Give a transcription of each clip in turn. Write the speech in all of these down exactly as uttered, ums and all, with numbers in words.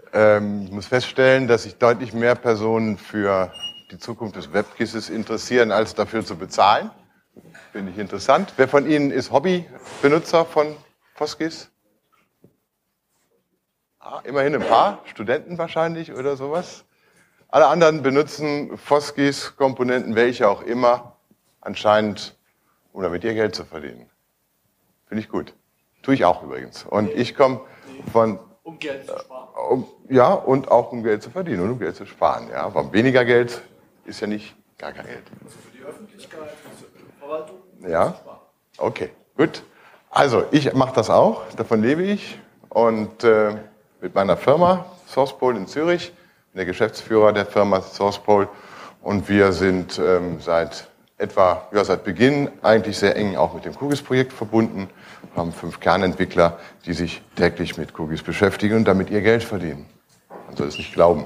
Ähm, ich muss feststellen, dass sich deutlich mehr Personen für die Zukunft des WebGISes interessieren, als dafür zu bezahlen. Finde ich interessant. Wer von Ihnen ist Hobbybenutzer von FOSGIS? Ah, immerhin ein paar, Studenten wahrscheinlich oder sowas. Alle anderen benutzen FOSGIS-Komponenten, welche auch immer, anscheinend, um damit ihr Geld zu verdienen. Finde ich gut. Tue ich auch übrigens. Und ich komme von... Um Geld zu sparen. Äh, um, ja, und auch um Geld zu verdienen und um Geld zu sparen. Ja. Aber weniger Geld ist ja nicht gar kein Geld. Also für die Öffentlichkeit, für die Verwaltung, ja. Zu sparen. Okay, gut. Also ich mache das auch, davon lebe ich. Und äh, mit meiner Firma SourcePol in Zürich, bin der Geschäftsführer der Firma SourcePol. Und wir sind ähm, seit etwa, ja, seit Beginn eigentlich sehr eng auch mit dem QGIS-Projekt verbunden. Wir haben fünf Kernentwickler, die sich täglich mit QGIS beschäftigen und damit ihr Geld verdienen. Man soll es nicht glauben.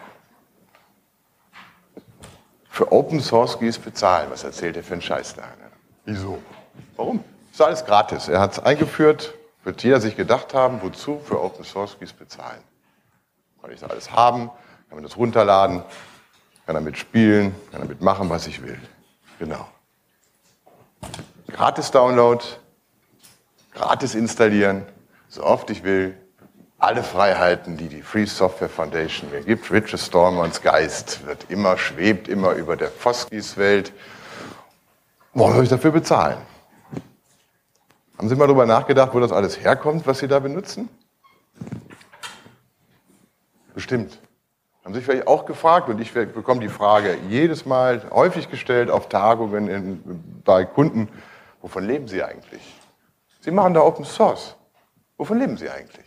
Für Open Source GIS bezahlen, was erzählt der für einen Scheiß da? Ne? Wieso? Warum? Ist alles gratis. Er hat es eingeführt, wird jeder sich gedacht haben, wozu für Open Source GIS bezahlen. Kann ich das alles haben, kann man das runterladen, kann damit spielen, kann damit machen, was ich will. Genau. Gratis Download, gratis installieren, so oft ich will. Alle Freiheiten, die die Free Software Foundation mir gibt. Richard Stallmans Geist wird immer, schwebt immer über der FOSGIS-Welt. Warum soll ich dafür bezahlen? Haben Sie mal darüber nachgedacht, wo das alles herkommt, was Sie da benutzen? Bestimmt. Haben Sie sich vielleicht auch gefragt, und ich bekomme die Frage jedes Mal häufig gestellt auf Tagungen in, bei Kunden, wovon leben Sie eigentlich? Sie machen da Open Source. Wovon leben Sie eigentlich?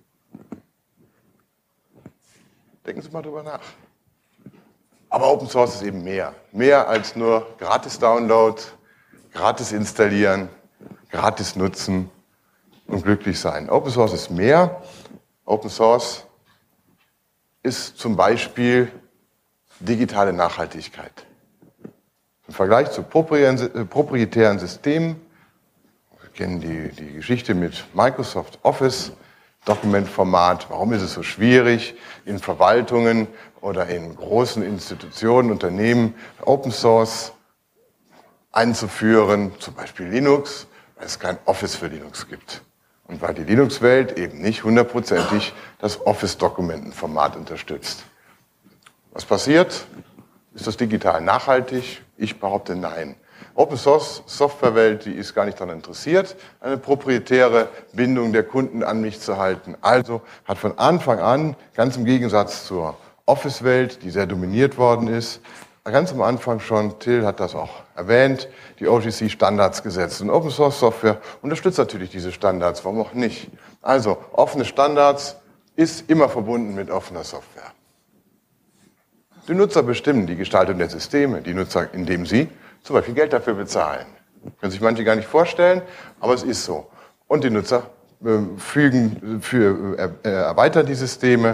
Denken Sie mal drüber nach. Aber Open Source ist eben mehr. Mehr als nur gratis Download, gratis installieren, gratis nutzen und glücklich sein. Open Source ist mehr. Open Source ist zum Beispiel digitale Nachhaltigkeit. Im Vergleich zu proprietären Systemen, wir kennen die, die Geschichte mit Microsoft Office, Dokumentformat, warum ist es so schwierig, in Verwaltungen oder in großen Institutionen, Unternehmen Open Source einzuführen, zum Beispiel Linux, weil es kein Office für Linux gibt. Und weil die Linux-Welt eben nicht hundertprozentig das Office-Dokumentenformat unterstützt. Was passiert? Ist das digital nachhaltig? Ich behaupte nein. Open-Source-Software-Welt, die ist gar nicht daran interessiert, eine proprietäre Bindung der Kunden an mich zu halten. Also hat von Anfang an, ganz im Gegensatz zur Office-Welt, die sehr dominiert worden ist, ganz am Anfang schon, Till hat das auch erwähnt, die O G C-Standards gesetzt. Und Open-Source-Software unterstützt natürlich diese Standards, warum auch nicht? Also, offene Standards ist immer verbunden mit offener Software. Die Nutzer bestimmen die Gestaltung der Systeme, die Nutzer, indem sie zum Beispiel Geld dafür bezahlen. Können sich manche gar nicht vorstellen, aber es ist so. Und die Nutzer äh, fügen, für, äh, erweitern die Systeme.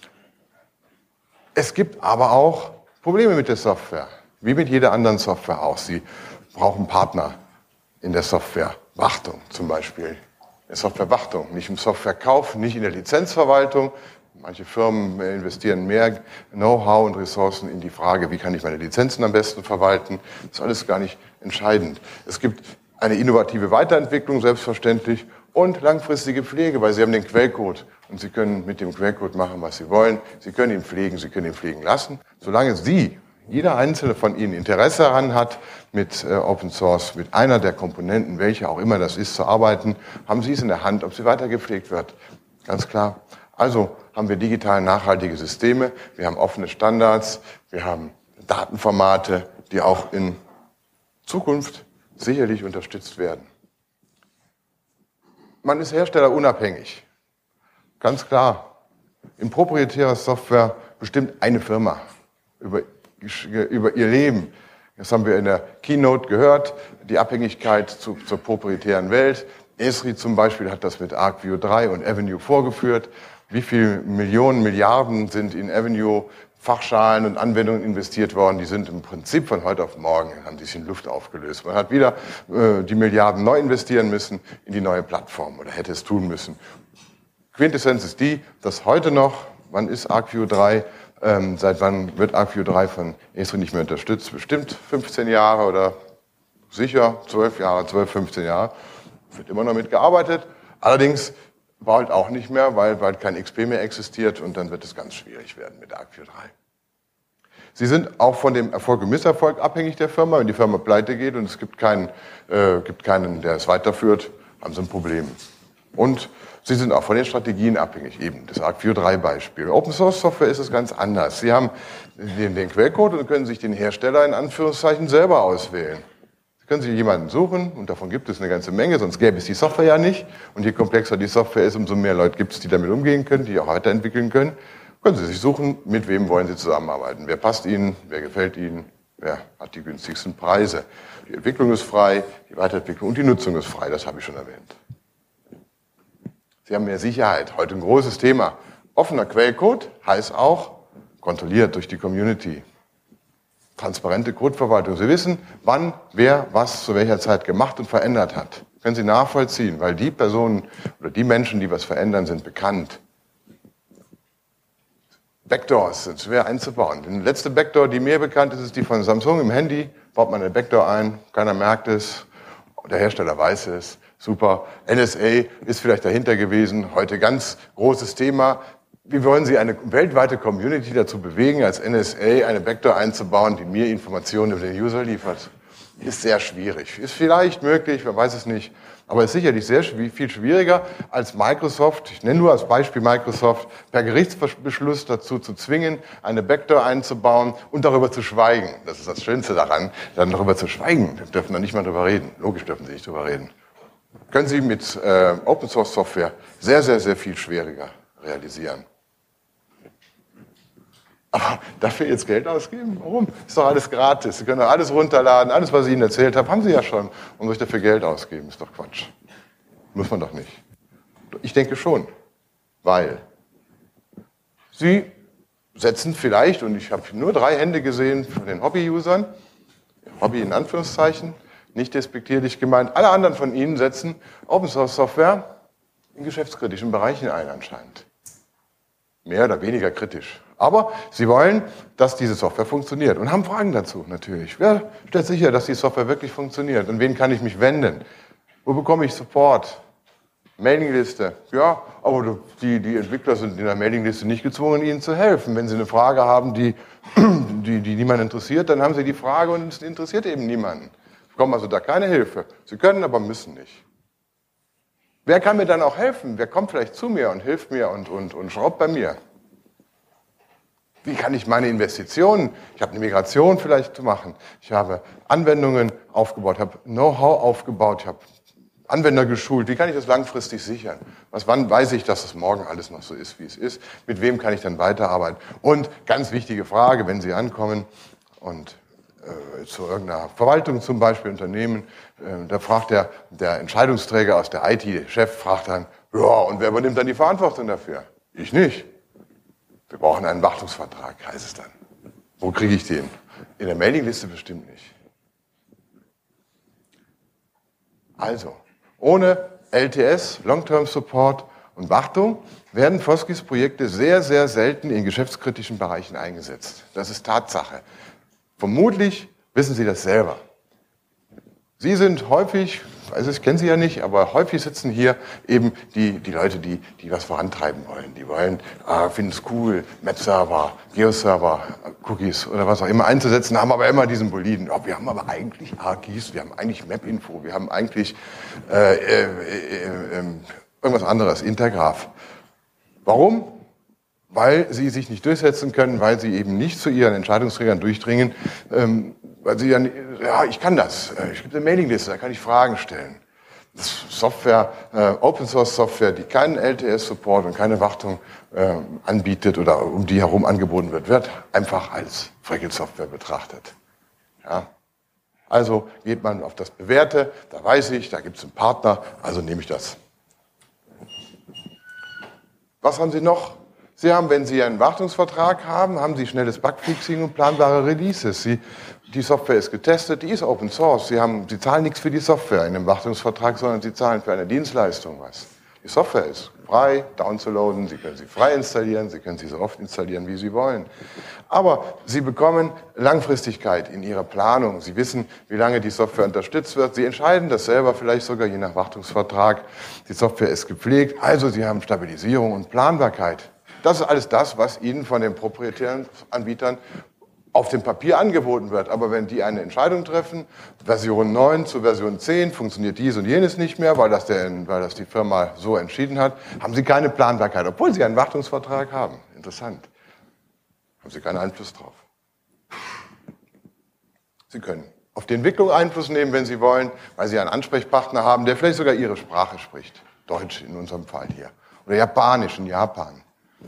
Es gibt aber auch Probleme mit der Software, wie mit jeder anderen Software auch. Sie brauchen Partner in der Softwarewartung zum Beispiel. In der Softwarewartung, nicht im Softwarekauf, nicht in der Lizenzverwaltung. Manche Firmen investieren mehr Know-how und Ressourcen in die Frage, wie kann ich meine Lizenzen am besten verwalten. Das ist alles gar nicht entscheidend. Es gibt eine innovative Weiterentwicklung, selbstverständlich, und langfristige Pflege, weil Sie haben den Quellcode und Sie können mit dem Quellcode machen, was Sie wollen. Sie können ihn pflegen, Sie können ihn pflegen lassen. Solange Sie, jeder Einzelne von Ihnen, Interesse daran hat, mit äh, Open Source, mit einer der Komponenten, welche auch immer das ist, zu arbeiten, haben Sie es in der Hand, ob sie weiter gepflegt wird. Ganz klar. Also haben wir digital nachhaltige Systeme, wir haben offene Standards, wir haben Datenformate, die auch in Zukunft sicherlich unterstützt werden. Man ist herstellerunabhängig. Ganz klar. In proprietärer Software bestimmt eine Firma über, über ihr Leben. Das haben wir in der Keynote gehört, die Abhängigkeit zu, zur proprietären Welt. Esri zum Beispiel hat das mit ArcView drei und Avenue vorgeführt. Wie viele Millionen, Milliarden sind in Avenue Fachschalen und Anwendungen investiert worden, die sind im Prinzip von heute auf morgen, haben sich in Luft aufgelöst. Man hat wieder äh, die Milliarden neu investieren müssen in die neue Plattform oder hätte es tun müssen. Quintessenz ist die, dass heute noch Wann ist ArcView drei? Ähm, seit wann wird ArcView drei von Esri nicht mehr unterstützt? Bestimmt fünfzehn Jahre oder sicher zwölf Jahre, zwölf, fünfzehn Jahre. Wird immer noch mitgearbeitet. Allerdings bald auch nicht mehr, weil bald kein X P mehr existiert und dann wird es ganz schwierig werden mit ArcView drei. Sie sind auch von dem Erfolg und Misserfolg abhängig der Firma. Wenn die Firma pleite geht und es gibt keinen, äh, gibt keinen, der es weiterführt, haben Sie ein Problem. Und Sie sind auch von den Strategien abhängig, eben das ArcView drei Beispiel. Open Source Software ist es ganz anders. Sie haben den, den Quellcode und können sich den Hersteller in Anführungszeichen selber auswählen. Sie können sich jemanden suchen und davon gibt es eine ganze Menge, sonst gäbe es die Software ja nicht. Und je komplexer die Software ist, umso mehr Leute gibt es, die damit umgehen können, die auch weiterentwickeln können. Können Sie sich suchen, mit wem wollen Sie zusammenarbeiten. Wer passt Ihnen, wer gefällt Ihnen, wer hat die günstigsten Preise. Die Entwicklung ist frei, die Weiterentwicklung und die Nutzung ist frei, das habe ich schon erwähnt. Sie haben mehr Sicherheit, heute ein großes Thema. Offener Quellcode heißt auch kontrolliert durch die Community. Transparente Codeverwaltung. Sie wissen, wann, wer, was zu welcher Zeit gemacht und verändert hat. Können Sie nachvollziehen, weil die Personen oder die Menschen, die was verändern, sind bekannt. Backdoors sind schwer einzubauen. Die letzte Backdoor, die mir bekannt ist, ist die von Samsung im Handy. Baut man eine Backdoor ein, keiner merkt es, der Hersteller weiß es. Super. N S A ist vielleicht dahinter gewesen. Heute ganz großes Thema. Wie wollen Sie eine weltweite Community dazu bewegen, als N S A eine Backdoor einzubauen, die mir Informationen über den User liefert? Ist sehr schwierig. Ist vielleicht möglich, wer weiß es nicht. Aber ist sicherlich sehr viel schwieriger, als Microsoft, ich nenne nur als Beispiel Microsoft, per Gerichtsbeschluss dazu zu zwingen, eine Backdoor einzubauen und darüber zu schweigen. Das ist das Schönste daran, dann darüber zu schweigen. Wir dürfen da nicht mal drüber reden. Logisch dürfen Sie nicht drüber reden. Können Sie mit äh, Open Source Software sehr, sehr, sehr viel schwieriger realisieren. Aber dafür jetzt Geld ausgeben? Warum? Ist doch alles gratis. Sie können doch alles runterladen, alles, was ich Ihnen erzählt habe, haben Sie ja schon. Und soll ich dafür Geld ausgeben? Ist doch Quatsch. Muss man doch nicht. Ich denke schon, weil Sie setzen vielleicht, und ich habe nur drei Hände gesehen von den Hobby-Usern, Hobby in Anführungszeichen, nicht despektierlich gemeint, alle anderen von Ihnen setzen Open-Source-Software in geschäftskritischen Bereichen ein anscheinend. Mehr oder weniger kritisch. Aber Sie wollen, dass diese Software funktioniert und haben Fragen dazu natürlich. Wer stellt sicher, dass die Software wirklich funktioniert? An wen kann ich mich wenden? Wo bekomme ich Support? Mailingliste. Ja, aber die, die Entwickler sind in der Mailingliste nicht gezwungen, Ihnen zu helfen. Wenn Sie eine Frage haben, die, die, die niemanden interessiert, dann haben Sie die Frage und es interessiert eben niemanden. Sie bekommen also da keine Hilfe. Sie können, aber müssen nicht. Wer kann mir dann auch helfen? Wer kommt vielleicht zu mir und hilft mir und, und, und schraubt bei mir? Wie kann ich meine Investitionen, ich habe eine Migration vielleicht zu machen, ich habe Anwendungen aufgebaut, habe Know-how aufgebaut, ich habe Anwender geschult, wie kann ich das langfristig sichern? Was, wann weiß ich, dass es morgen alles noch so ist, wie es ist? Mit wem kann ich dann weiterarbeiten? Und ganz wichtige Frage, wenn Sie ankommen und äh, zu irgendeiner Verwaltung zum Beispiel, Unternehmen, äh, da fragt der, der Entscheidungsträger aus der I T, der Chef, fragt dann, ja, und wer übernimmt dann die Verantwortung dafür? Ich nicht. Wir brauchen einen Wartungsvertrag, heißt es dann. Wo kriege ich den? In der Mailingliste bestimmt nicht. Also, ohne L T S, Long-Term Support und Wartung werden Foskis Projekte sehr, sehr selten in geschäftskritischen Bereichen eingesetzt. Das ist Tatsache. Vermutlich wissen Sie das selber. Sie sind häufig, also ich kenne Sie ja nicht, aber häufig sitzen hier eben die, die Leute, die, die was vorantreiben wollen. Die wollen, ah, finden es cool, Map-Server, Geo-Server, Cookies oder was auch immer einzusetzen, haben aber immer diesen Boliden. Oh, wir haben aber eigentlich ArcGIS, wir haben eigentlich Map-Info, wir haben eigentlich äh, äh, äh, äh, irgendwas anderes, Intergraph. Warum? Weil sie sich nicht durchsetzen können, weil sie eben nicht zu ihren Entscheidungsträgern durchdringen, ähm, weil sie dann, ja, ich kann das, ich habe eine Mailingliste, da kann ich Fragen stellen. Das ist Software, äh, Open Source Software, die keinen L T S-Support und keine Wartung äh, anbietet oder um die herum angeboten wird, wird einfach als Frickel-Software betrachtet. Ja. Also geht man auf das Bewährte, da weiß ich, da gibt es einen Partner, also nehme ich das. Was haben Sie noch? Sie haben, wenn Sie einen Wartungsvertrag haben, haben Sie schnelles Bugfixing und planbare Releases. Sie, die Software ist getestet, die ist Open Source. Sie, haben, Sie zahlen nichts für die Software in einem Wartungsvertrag, sondern Sie zahlen für eine Dienstleistung was. Die Software ist frei downzuladen, Sie können sie frei installieren, Sie können sie so oft installieren, wie Sie wollen. Aber Sie bekommen Langfristigkeit in Ihrer Planung. Sie wissen, wie lange die Software unterstützt wird. Sie entscheiden das selber, vielleicht sogar je nach Wartungsvertrag. Die Software ist gepflegt, also Sie haben Stabilisierung und Planbarkeit. Das ist alles das, was Ihnen von den proprietären Anbietern auf dem Papier angeboten wird. Aber wenn die eine Entscheidung treffen, Version neun zu Version zehn, funktioniert dies und jenes nicht mehr, weil das, der, weil das die Firma so entschieden hat, haben Sie keine Planbarkeit, obwohl Sie einen Wartungsvertrag haben. Interessant. Haben Sie keinen Einfluss drauf. Sie können auf die Entwicklung Einfluss nehmen, wenn Sie wollen, weil Sie einen Ansprechpartner haben, der vielleicht sogar Ihre Sprache spricht. Deutsch in unserem Fall hier. Oder Japanisch in Japan.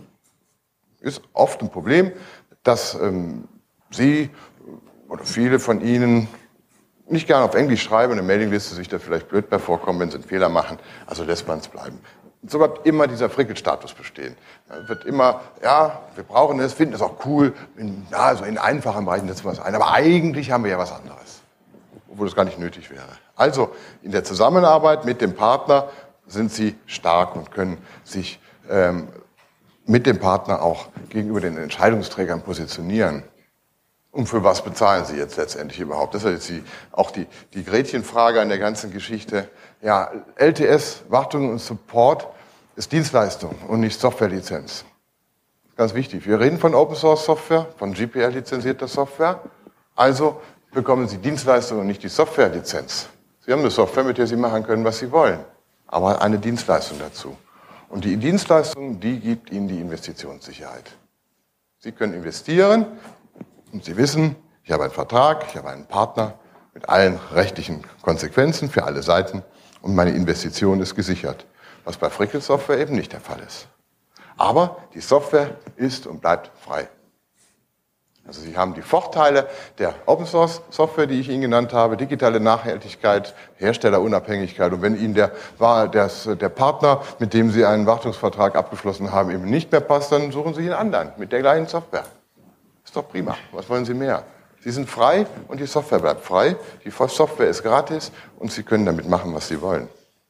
Ist oft ein Problem, dass ähm, Sie oder viele von Ihnen nicht gerne auf Englisch schreiben, eine Mailingliste sich da vielleicht blöd bei vorkommen, wenn Sie einen Fehler machen, also lässt man es bleiben. So bleibt immer dieser Frickelstatus bestehen. Es wird immer, ja, wir brauchen es, finden es auch cool, in, ja, also in einfachen Bereichen setzen wir es ein, aber eigentlich haben wir ja was anderes, obwohl es gar nicht nötig wäre. Also in der Zusammenarbeit mit dem Partner sind Sie stark und können sich ähm, mit dem Partner auch gegenüber den Entscheidungsträgern positionieren. Und für was bezahlen Sie jetzt letztendlich überhaupt? Das ist jetzt die, auch die, die Gretchenfrage an der ganzen Geschichte. Ja, L T S, Wartung und Support, ist Dienstleistung und nicht Softwarelizenz. Ganz wichtig. Wir reden von Open Source Software, von G P L-lizenzierter Software. Also bekommen Sie Dienstleistung und nicht die Softwarelizenz. Sie haben eine Software, mit der Sie machen können, was Sie wollen. Aber eine Dienstleistung dazu. Und die Dienstleistung, die gibt Ihnen die Investitionssicherheit. Sie können investieren. Und Sie wissen, ich habe einen Vertrag, ich habe einen Partner mit allen rechtlichen Konsequenzen für alle Seiten und meine Investition ist gesichert, was bei Frickel Software eben nicht der Fall ist. Aber die Software ist und bleibt frei. Also Sie haben die Vorteile der Open Source Software, die ich Ihnen genannt habe, digitale Nachhaltigkeit, Herstellerunabhängigkeit. Und wenn Ihnen der, der, der Partner, mit dem Sie einen Wartungsvertrag abgeschlossen haben, eben nicht mehr passt, dann suchen Sie einen anderen mit der gleichen Software. Ist doch prima. Was wollen Sie mehr? Sie sind frei und die Software bleibt frei. Die Software ist gratis und Sie können damit machen, was Sie wollen.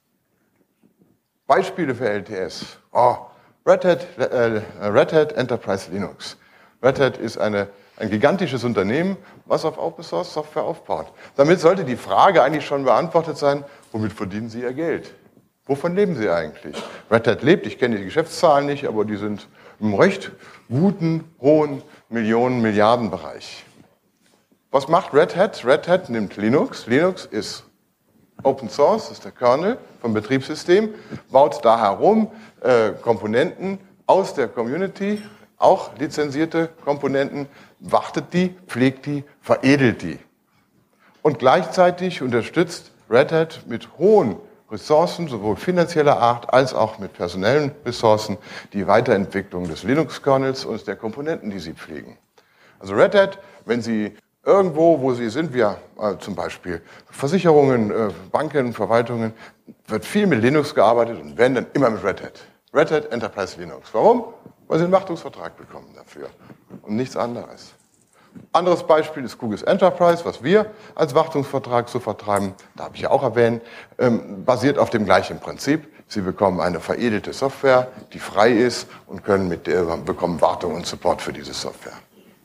Beispiele für L T S. Oh, Red Hat, äh, Red Hat Enterprise Linux. Red Hat ist eine, ein gigantisches Unternehmen, was auf Open Source Software aufbaut. Damit sollte die Frage eigentlich schon beantwortet sein, womit verdienen Sie Ihr Geld? Wovon leben Sie eigentlich? Red Hat lebt, ich kenne die Geschäftszahlen nicht, aber die sind im recht guten, hohen Millionen-, Milliardenbereich. Was macht Red Hat? Red Hat nimmt Linux. Linux ist Open Source, ist der Kernel vom Betriebssystem, baut da herum äh, Komponenten aus der Community, auch lizenzierte Komponenten, wartet die, pflegt die, veredelt die. Und gleichzeitig unterstützt Red Hat mit hohen Ressourcen, sowohl finanzieller Art als auch mit personellen Ressourcen, die Weiterentwicklung des Linux-Kernels und der Komponenten, die sie pflegen. Also Red Hat, wenn Sie irgendwo, wo Sie sind, wir äh, zum Beispiel Versicherungen, äh, Banken, Verwaltungen, wird viel mit Linux gearbeitet und wenn, dann immer mit Red Hat. Red Hat Enterprise Linux. Warum? Weil Sie einen Wartungsvertrag bekommen dafür und nichts anderes. Anderes Beispiel ist QGIS Enterprise, was wir als Wartungsvertrag so vertreiben, da habe ich ja auch erwähnt, ähm, basiert auf dem gleichen Prinzip. Sie bekommen eine veredelte Software, die frei ist und können mit der, bekommen Wartung und Support für diese Software.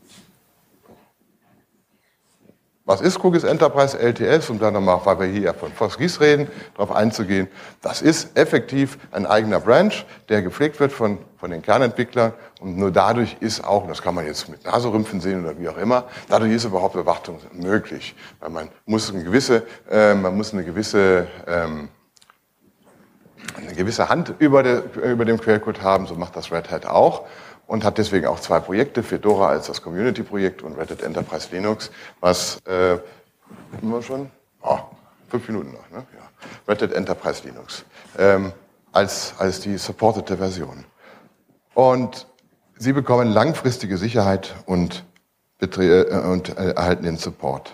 Was ist QGIS Enterprise L T S? Um dann nochmal, weil wir hier von VosGIS reden, darauf einzugehen. Das ist effektiv ein eigener Branch, der gepflegt wird von, von den Kernentwicklern. Und nur dadurch ist auch, das kann man jetzt mit Naserümpfen sehen oder wie auch immer, dadurch ist überhaupt Überwachung möglich. Weil man muss eine gewisse, äh, man muss eine gewisse, ähm, eine gewisse Hand über, der, über dem Quellcode haben. So macht das Red Hat auch. Und hat deswegen auch zwei Projekte, Fedora als das Community-Projekt und Red Hat Enterprise Linux, was, äh, immer schon, oh, fünf Minuten noch, ne? Ja. Red Hat Enterprise Linux, ähm, als, als die supportete Version. Und Sie bekommen langfristige Sicherheit und, betre- äh, und äh, erhalten den Support.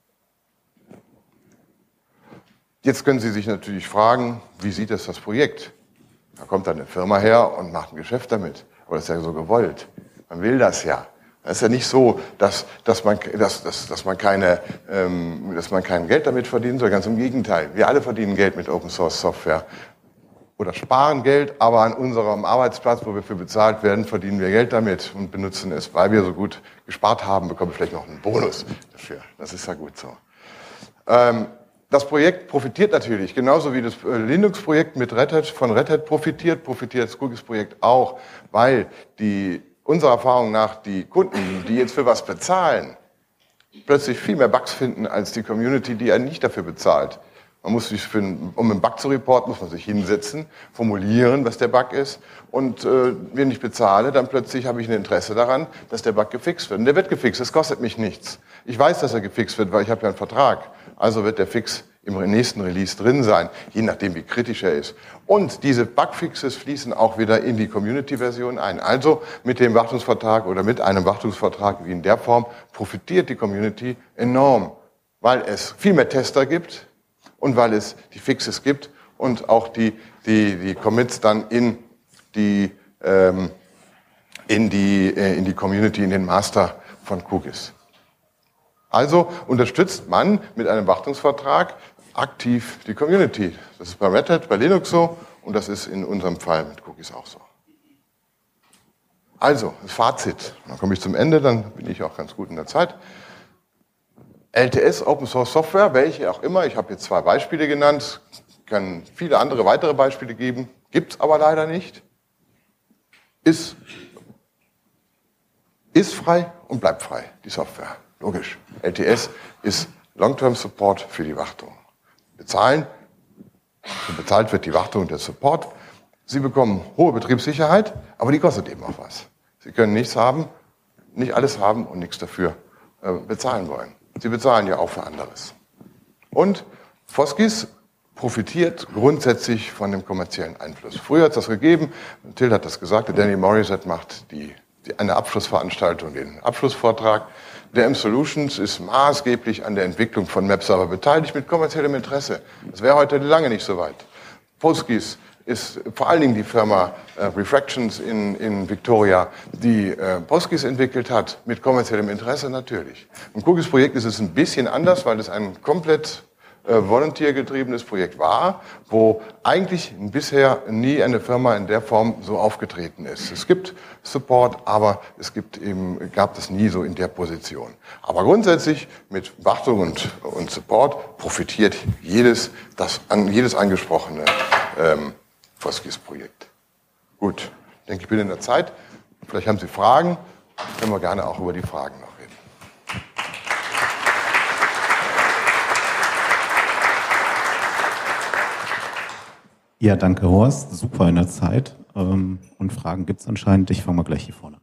Jetzt können Sie sich natürlich fragen, wie sieht es das Projekt? Da kommt dann eine Firma her und macht ein Geschäft damit. Aber das ist ja so gewollt. Man will das ja. Es ist ja nicht so, dass, dass, man, dass, dass, dass, man keine, ähm, dass man kein Geld damit verdient, sondern ganz im Gegenteil. Wir alle verdienen Geld mit Open Source Software. oder sparen Geld, aber an unserem Arbeitsplatz, wo wir für bezahlt werden, verdienen wir Geld damit und benutzen es, weil wir so gut gespart haben, bekommen wir vielleicht noch einen Bonus dafür. Das ist ja gut so. Ähm, das Projekt profitiert natürlich, genauso wie das Linux-Projekt mit Red Hat von Red Hat profitiert, profitiert das Cookies-Projekt auch, weil die, unserer Erfahrung nach die Kunden, die jetzt für was bezahlen, plötzlich viel mehr Bugs finden als die Community, die einen nicht dafür bezahlt. Man muss sich für, um einen Bug zu reporten, muss man sich hinsetzen, formulieren, was der Bug ist. Und äh, wenn ich bezahle, dann plötzlich habe ich ein Interesse daran, dass der Bug gefixt wird. Und der wird gefixt, das kostet mich nichts. Ich weiß, dass er gefixt wird, weil ich habe ja einen Vertrag. Also wird der Fix im nächsten Release drin sein, je nachdem, wie kritisch er ist. Und diese Bugfixes fließen auch wieder in die Community-Version ein. Also mit dem Wartungsvertrag oder mit einem Wartungsvertrag wie in der Form profitiert die Community enorm, weil es viel mehr Tester gibt, und weil es die Fixes gibt und auch die, die, die Commits dann in die, ähm, in, die, äh, in die Community, in den Master von Cookies. Also unterstützt man mit einem Wartungsvertrag aktiv die Community. Das ist bei Red Hat, bei Linux so und das ist in unserem Fall mit Cookies auch so. Also, das Fazit. Dann komme ich zum Ende, dann bin ich auch ganz gut in der Zeit. L T S, Open Source Software, welche auch immer, ich habe jetzt zwei Beispiele genannt, kann viele andere weitere Beispiele geben, gibt es aber leider nicht, ist, ist frei und bleibt frei, die Software, logisch. L T S ist Long-Term Support für die Wartung. Bezahlen, bezahlt wird die Wartung und der Support. Sie bekommen hohe Betriebssicherheit, aber die kostet eben auch was. Sie können nichts haben, nicht alles haben und nichts dafür äh, bezahlen wollen. Sie bezahlen ja auch für anderes. Und Foskis profitiert grundsätzlich von dem kommerziellen Einfluss. Früher hat es das gegeben, Till hat das gesagt, der Danny Morissette macht die, die, eine Abschlussveranstaltung, den Abschlussvortrag. Der M-Solutions ist maßgeblich an der Entwicklung von Map-Server beteiligt mit kommerziellem Interesse. Das wäre heute lange nicht so weit. Foskis ist vor allen Dingen die Firma äh, Refractions in, in Victoria, die äh, Postgis entwickelt hat, mit kommerziellem Interesse natürlich. Im Cookies-Projekt ist es ein bisschen anders, weil es ein komplett äh, volunteer-getriebenes Projekt war, wo eigentlich bisher nie eine Firma in der Form so aufgetreten ist. Es gibt Support, aber es gibt eben, gab es nie so in der Position. Aber grundsätzlich mit Wartung und, und Support profitiert jedes, das, an, jedes angesprochene ähm, Foskis-Projekt. Gut, ich denke, ich bin in der Zeit. Vielleicht haben Sie Fragen, können wir gerne auch über die Fragen noch reden. Ja, danke Horst, super in der Zeit. Und Fragen gibt es anscheinend. Ich fange mal gleich hier vorne an.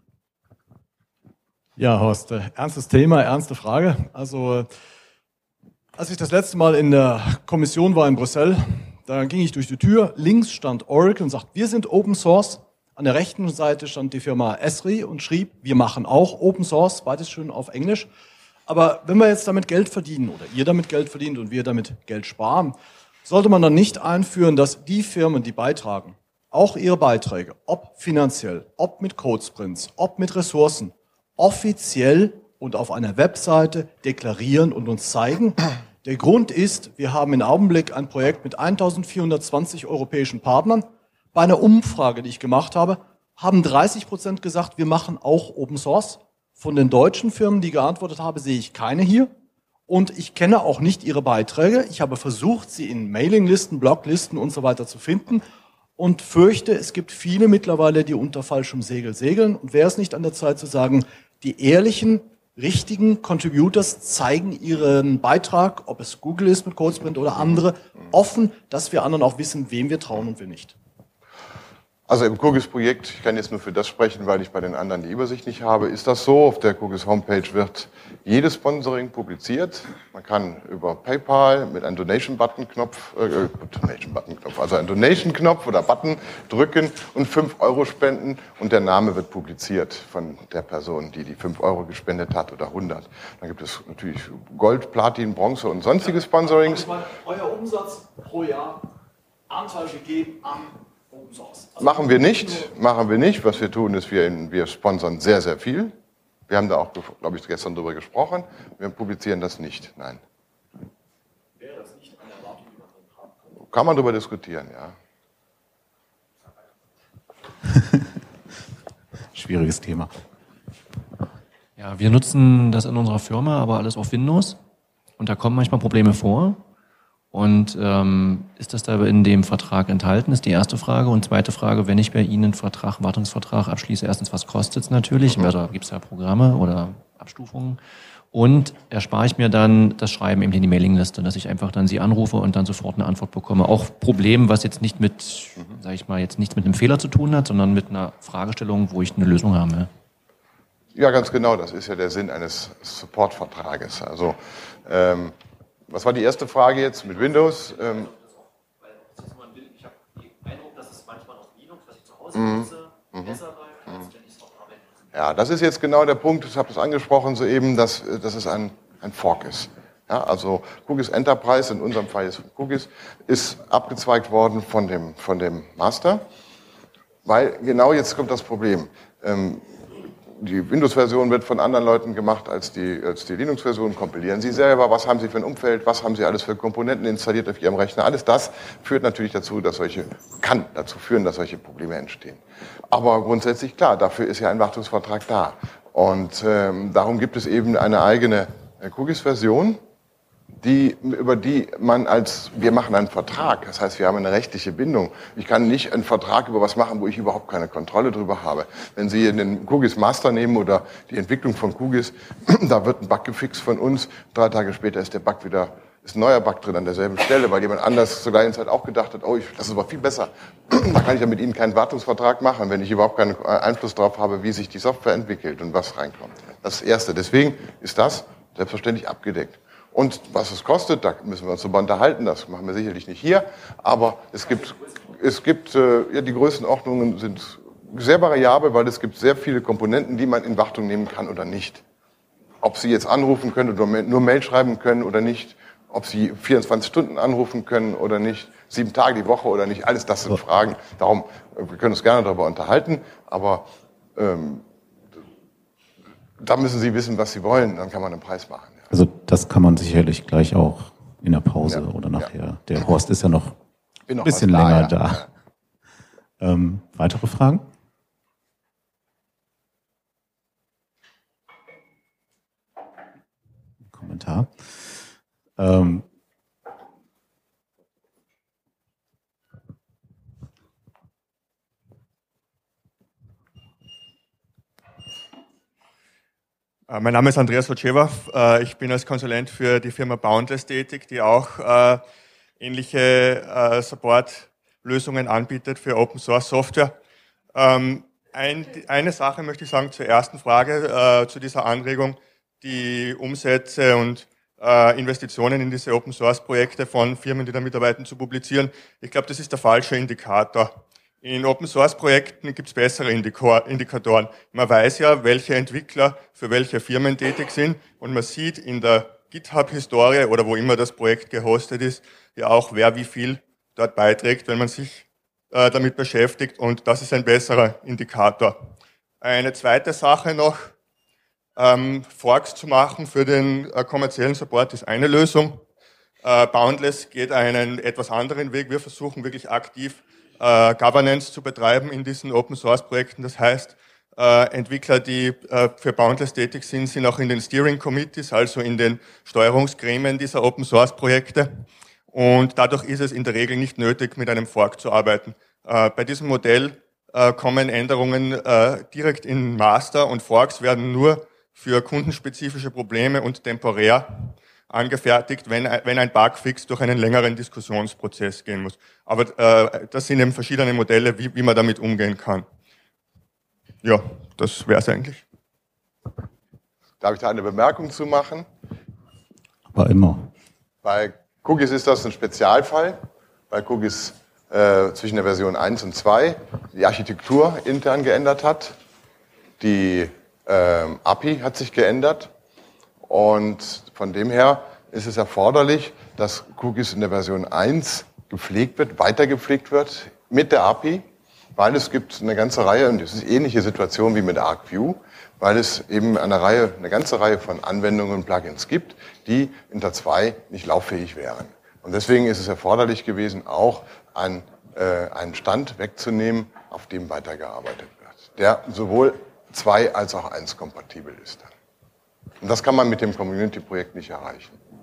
Ja, Horst, äh, ernstes Thema, ernste Frage. Also, äh, als ich das letzte Mal in der Kommission war in Brüssel, da ging ich durch die Tür, links stand Oracle und sagt, wir sind Open Source. An der rechten Seite stand die Firma Esri und schrieb, wir machen auch Open Source, beides schön auf Englisch. Aber wenn wir jetzt damit Geld verdienen oder ihr damit Geld verdient und wir damit Geld sparen, sollte man dann nicht einführen, dass die Firmen, die beitragen, auch ihre Beiträge, ob finanziell, ob mit Codesprints, ob mit Ressourcen, offiziell und auf einer Webseite deklarieren und uns zeigen. Der Grund ist, wir haben im Augenblick ein Projekt mit eintausendvierhundertzwanzig europäischen Partnern. Bei einer Umfrage, die ich gemacht habe, haben dreißig Prozent gesagt, wir machen auch Open Source. Von den deutschen Firmen, die geantwortet haben, sehe ich keine hier. Und ich kenne auch nicht ihre Beiträge. Ich habe versucht, sie in Mailinglisten, Bloglisten und so weiter zu finden und fürchte, es gibt viele mittlerweile, die unter falschem Segel segeln. Und wäre es nicht an der Zeit zu sagen, die ehrlichen, richtigen Contributors zeigen ihren Beitrag, ob es Google ist mit Codesprint oder andere, offen, dass wir anderen auch wissen, wem wir trauen und wem nicht. Also im Cookies-Projekt, ich kann jetzt nur für das sprechen, weil ich bei den anderen die Übersicht nicht habe, ist das so. Auf der Cookies-Homepage wird jedes Sponsoring publiziert. Man kann über PayPal mit einem Donation-Button-Knopf, äh, Donation-Button-Knopf, also einen Donation-Knopf oder Button drücken und fünf Euro spenden und der Name wird publiziert von der Person, die die fünf Euro gespendet hat oder hundert. Dann gibt es natürlich Gold, Platin, Bronze und sonstige Sponsorings. Ich meine, euer Umsatz pro Jahr, Anteil gegeben an Open Source. Also machen wir nicht, machen wir nicht. Was wir tun, ist, wir, wir sponsern sehr, sehr viel. Wir haben da auch, glaube ich, gestern drüber gesprochen. Wir publizieren das nicht, nein. Wäre das nicht eine Erwartung, die man dann haben könnte? Kann man darüber diskutieren, ja. schwieriges Thema. Ja, wir nutzen das in unserer Firma, aber alles auf Windows. Und da kommen manchmal Probleme vor. Und ähm, ist das da in dem Vertrag enthalten, ist die erste Frage. Und zweite Frage, wenn ich bei Ihnen einen Vertrag, Wartungsvertrag abschließe, erstens, was kostet es natürlich? Da gibt es ja Programme oder Abstufungen. Und erspare ich mir dann das Schreiben eben in die Mailingliste, dass ich einfach dann Sie anrufe und dann sofort eine Antwort bekomme. Auch Problem, was jetzt nicht mit, sage ich mal, jetzt nichts mit einem Fehler zu tun hat, sondern mit einer Fragestellung, wo ich eine Lösung habe. Ja, ganz genau. Das ist ja der Sinn eines Supportvertrages. Also, ähm, was war die erste Frage jetzt mit Windows? Ähm, Ich habe den Eindruck, dass es manchmal auf Linux, was ich zu Hause nutze, besser läuft, als wenn ich es auf Arbeit nutze. Ja, das ist jetzt genau der Punkt, ich habe das angesprochen soeben, dass, dass es ein, ein Fork ist. Ja, also Qgis Enterprise, in unserem Fall jetzt Qgis, ist abgezweigt worden von dem, von dem Master, weil genau jetzt kommt das Problem. Ähm, die Windows-Version wird von anderen Leuten gemacht als die, als die Linux-Version, kompilieren Sie selber, was haben Sie für ein Umfeld, was haben Sie alles für Komponenten installiert auf Ihrem Rechner, alles das führt natürlich dazu, dass solche, kann dazu führen, dass solche Probleme entstehen. Aber grundsätzlich klar, dafür ist ja ein Wartungsvertrag da. Und ähm, darum gibt es eben eine eigene Qgis-Version, die, über die man als, wir machen einen Vertrag, das heißt, wir haben eine rechtliche Bindung. Ich kann nicht einen Vertrag über was machen, wo ich überhaupt keine Kontrolle drüber habe. Wenn Sie den Qgis Master nehmen oder die Entwicklung von Qgis, da wird ein Bug gefixt von uns, drei Tage später ist der Bug wieder, ist ein neuer Bug drin an derselben Stelle, weil jemand anders zur gleichen Zeit auch gedacht hat, oh, ich, das ist aber viel besser. Da kann ich ja mit Ihnen keinen Wartungsvertrag machen, wenn ich überhaupt keinen Einfluss darauf habe, wie sich die Software entwickelt und was reinkommt. Das ist das Erste. Deswegen ist das selbstverständlich abgedeckt. Und was es kostet, da müssen wir uns darüber unterhalten, das machen wir sicherlich nicht hier, aber es gibt, es gibt äh, ja, die Größenordnungen sind sehr variabel, weil es gibt sehr viele Komponenten, die man in Wartung nehmen kann oder nicht. Ob Sie jetzt anrufen können oder nur Mail schreiben können oder nicht, ob Sie vierundzwanzig Stunden anrufen können oder nicht, sieben Tage die Woche oder nicht, alles das sind Fragen. Darum, wir können uns gerne darüber unterhalten, aber ähm, da müssen Sie wissen, was Sie wollen, dann kann man einen Preis machen. Also das kann man sicherlich gleich auch in der Pause Ja, oder nachher. ja. Der Horst ist ja noch Bin ein noch bisschen was länger da, ja. da. Ähm, weitere Fragen? Kommentar. Ähm, Mein Name ist Andreas Hocewa. Ich bin als Konsulent für die Firma Boundless tätig, die auch äh, ähnliche äh, Support-Lösungen anbietet für Open Source Software. Ähm, ein, eine Sache möchte ich sagen zur ersten Frage, äh, zu dieser Anregung, die Umsätze und äh, Investitionen in diese Open Source Projekte von Firmen, die da mitarbeiten, zu publizieren. Ich glaube, das ist der falsche Indikator. In Open-Source-Projekten gibt es bessere Indikatoren. Man weiß ja, welche Entwickler für welche Firmen tätig sind und man sieht in der GitHub-Historie oder wo immer das Projekt gehostet ist, ja auch, wer wie viel dort beiträgt, wenn man sich äh, damit beschäftigt, und das ist ein besserer Indikator. Eine zweite Sache noch, ähm, Forks zu machen für den äh, kommerziellen Support ist eine Lösung. Äh, Boundless geht einen etwas anderen Weg. Wir versuchen wirklich aktiv Äh, Governance zu betreiben in diesen Open-Source-Projekten. Das heißt, äh, Entwickler, die äh, für Boundless tätig sind, sind auch in den Steering Committees, also in den Steuerungsgremien dieser Open-Source-Projekte. Und dadurch ist es in der Regel nicht nötig, mit einem Fork zu arbeiten. Äh, bei diesem Modell äh, kommen Änderungen äh, direkt in Master, und Forks werden nur für kundenspezifische Probleme und temporär angefertigt, wenn, wenn ein Bugfix durch einen längeren Diskussionsprozess gehen muss. Aber äh, das sind eben verschiedene Modelle, wie, wie man damit umgehen kann. Ja, das wäre es eigentlich. Darf ich da eine Bemerkung zu machen? Aber immer. Bei Qgis ist das ein Spezialfall, weil Qgis äh, zwischen der Version eins und zwei die Architektur intern geändert hat. Die ähm, A P I hat sich geändert. Und von dem her ist es erforderlich, dass Qgis in der Version eins gepflegt wird, weiter gepflegt wird mit der A P I, weil es gibt eine ganze Reihe, und es ist eine ähnliche Situation wie mit ArcView, weil es eben eine Reihe, eine ganze Reihe von Anwendungen und Plugins gibt, die unter zwei nicht lauffähig wären. Und deswegen ist es erforderlich gewesen, auch ein, äh, einen Stand wegzunehmen, auf dem weitergearbeitet wird, der sowohl zwei als auch eins kompatibel ist. Und das kann man mit dem Community-Projekt nicht erreichen.